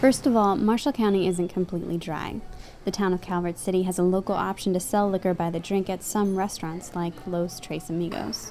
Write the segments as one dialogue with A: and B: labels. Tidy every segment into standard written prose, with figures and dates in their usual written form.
A: First of all, Marshall County isn't completely dry. The town of Calvert City has a local option to sell liquor by the drink at some restaurants like Los Tres Amigos.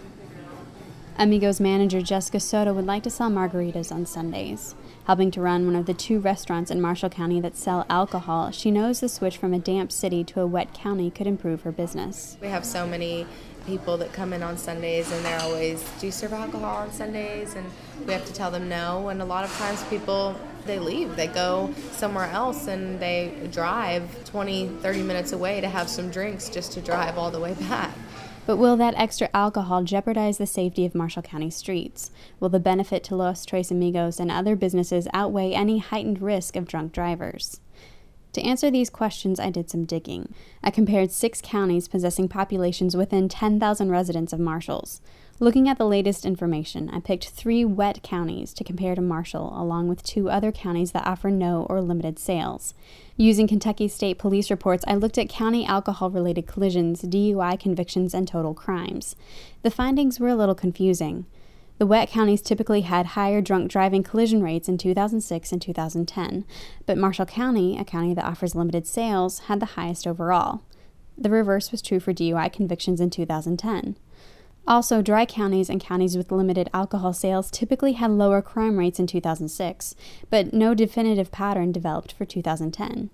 A: Amigos manager Jessica Soto would like to sell margaritas on Sundays. Helping to run one of the 2 restaurants in Marshall County that sell alcohol, she knows the switch from a damp city to a wet county could improve her business.
B: We have so many people that come in on Sundays and they're always, do you serve alcohol on Sundays? And we have to tell them no. And a lot of times people, they leave. They go somewhere else and they drive 20, 30 minutes away to have some drinks just to drive all the way back.
A: But will that extra alcohol jeopardize the safety of Marshall County streets? Will the benefit to Los Tres Amigos and other businesses outweigh any heightened risk of drunk drivers? To answer these questions, I did some digging. I compared 6 counties possessing populations within 10,000 residents of Marshall's. Looking at the latest information, I picked 3 wet counties to compare to Marshall, along with 2 other counties that offer no or limited sales. Using Kentucky State Police reports, I looked at county alcohol-related collisions, DUI convictions, and total crimes. The findings were a little confusing. The wet counties typically had higher drunk driving collision rates in 2006 and 2010, but Marshall County, a county that offers limited sales, had the highest overall. The reverse was true for DUI convictions in 2010. Also, dry counties and counties with limited alcohol sales typically had lower crime rates in 2006, but no definitive pattern developed for 2010.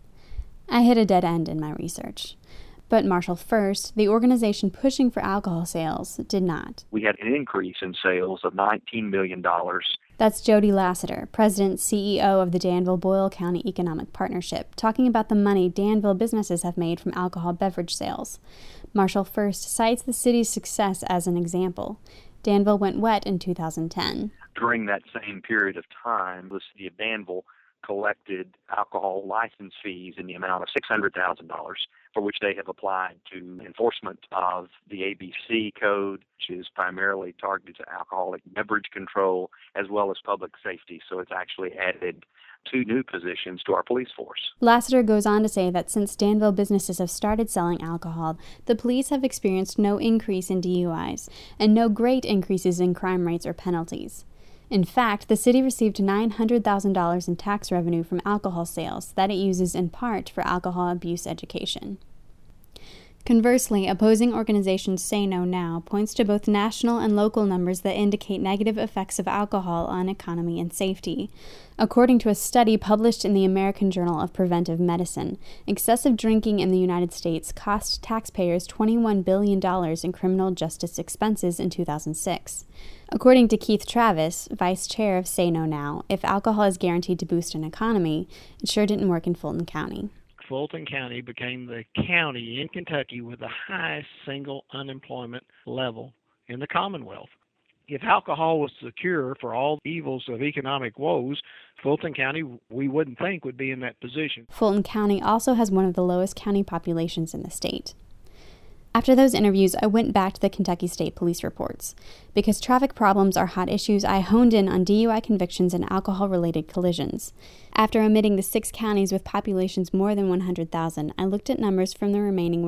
A: I hit a dead end in my research. But Marshall First, the organization pushing for alcohol sales, did not.
C: We had an increase in sales of $19 million.
A: That's Jody Lassiter, President CEO of the Danville-Boyle County Economic Partnership, talking about the money Danville businesses have made from alcohol beverage sales. Marshall First cites the city's success as an example. Danville went wet in 2010.
C: During that same period of time, the city of Danville collected alcohol license fees in the amount of $600,000, for which they have applied to enforcement of the ABC code, which is primarily targeted to alcoholic beverage control, as well as public safety. So it's actually added 2 new positions to our police force.
A: Lassiter goes on to say that since Danville businesses have started selling alcohol, the police have experienced no increase in DUIs and no great increases in crime rates or penalties. In fact, the city received $900,000 in tax revenue from alcohol sales that it uses in part for alcohol abuse education. Conversely, opposing organizations Say No Now points to both national and local numbers that indicate negative effects of alcohol on economy and safety. According to a study published in the American Journal of Preventive Medicine, excessive drinking in the United States cost taxpayers $21 billion in criminal justice expenses in 2006. According to Keith Travis, vice chair of Say No Now, if alcohol is guaranteed to boost an economy, it sure didn't work in Fulton County.
D: Fulton County became the county in Kentucky with the highest single unemployment level in the Commonwealth. If alcohol was the cure for all evils of economic woes, Fulton County, we wouldn't think, would be in that position.
A: Fulton County also has one of the lowest county populations in the state. After those interviews, I went back to the Kentucky State Police reports. Because traffic problems are hot issues, I honed in on DUI convictions and alcohol-related collisions. After omitting the 6 counties with populations more than 100,000, I looked at numbers from the remaining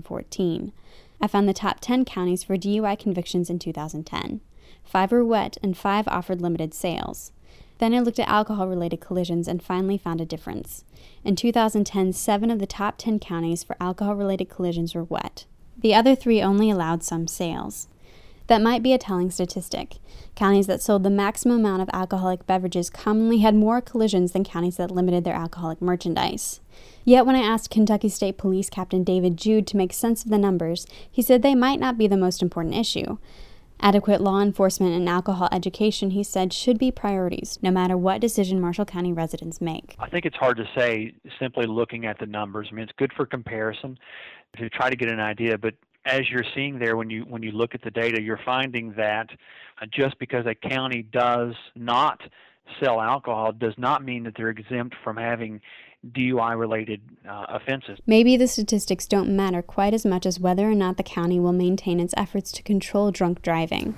A: 114. I found the top 10 counties for DUI convictions in 2010. 5 were wet and 5 offered limited sales. Then I looked at alcohol-related collisions and finally found a difference. In 2010, 7 of the top 10 counties for alcohol-related collisions were wet. The other 3 only allowed some sales. That might be a telling statistic. Counties that sold the maximum amount of alcoholic beverages commonly had more collisions than counties that limited their alcoholic merchandise. Yet when I asked Kentucky State Police Captain David Jude to make sense of the numbers, he said they might not be the most important issue. Adequate law enforcement and alcohol education, he said, should be priorities, no matter what decision Marshall County residents make.
E: I think it's hard to say simply looking at the numbers. I mean, it's good for comparison to try to get an idea, but as you're seeing there, when you look at the data, you're finding that just because a county does not sell alcohol does not mean that they're exempt from having DUI-related offenses.
A: Maybe the statistics don't matter quite as much as whether or not the county will maintain its efforts to control drunk driving.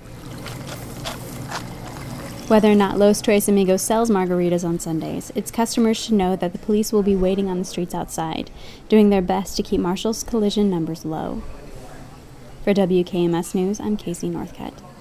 A: Whether or not Los Tres Amigos sells margaritas on Sundays, its customers should know that the police will be waiting on the streets outside, doing their best to keep Marshall's collision numbers low. For WKMS News, I'm Casey Northcutt.